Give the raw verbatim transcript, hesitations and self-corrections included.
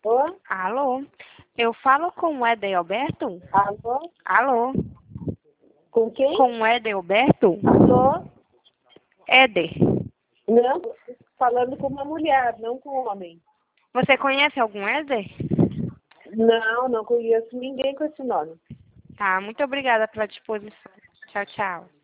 Oi? Alô? Eu falo com o Éder Alberto? Alô? Alô? Com quem? Com o Éder Alberto? Alô? Éder, Não, falando com uma mulher, não com um homem. você conhece algum Éder? Não, não conheço ninguém com esse nome. Tá, muito obrigada pela disposição. Tchau, tchau.